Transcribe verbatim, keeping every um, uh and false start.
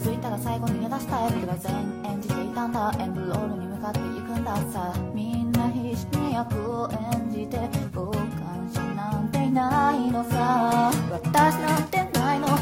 づいたら最後に逃げ出したい僕が全演じていたんだ。エンドロールに向かっていくんださ。みんな必死に役を演じて傍観者なんていないのさ。私なんてないの